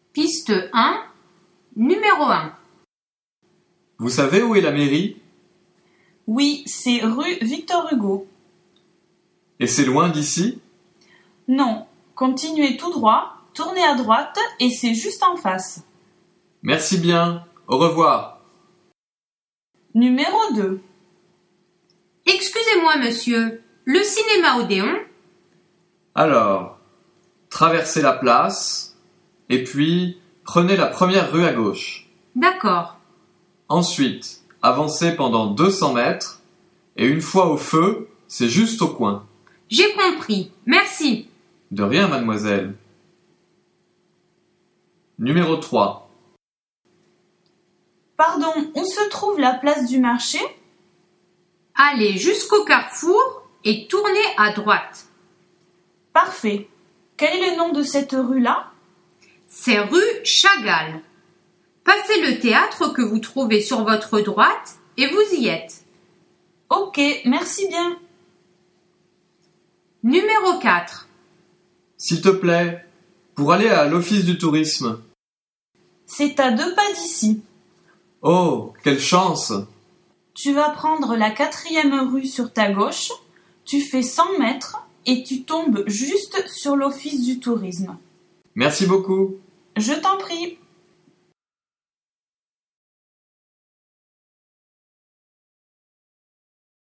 Piste 1, numéro 1. Vous savez où est la mairie? Oui, c'est rue Victor Hugo. Et c'est loin d'ici? Non, continuez tout droit, tournez à droite et c'est juste en face. Merci bien. Au revoir. Numéro 2. Excusez-moi, monsieur, le cinéma Odéon? Alors, traversez la place et puis prenez la première rue à gauche. D'accord. Ensuite, avancez pendant 200 mètres et une fois au feu, c'est juste au coin. J'ai compris. Merci. De rien, mademoiselle. Numéro 3. Pardon, où se trouve la place du marché? Allez jusqu'au carrefour et tournez à droite. Parfait. Quel est le nom de cette rue-là? C'est rue Chagall. Passez le théâtre que vous trouvez sur votre droite et vous y êtes. Ok, merci bien. Numéro 4. S'il te plaît, pour aller à l'office du tourisme. C'est à 2 pas d'ici. Oh, quelle chance! Tu vas prendre la 4e rue sur ta gauche, tu fais 100 mètres et tu tombes juste sur l'office du tourisme. Merci beaucoup. Je t'en prie.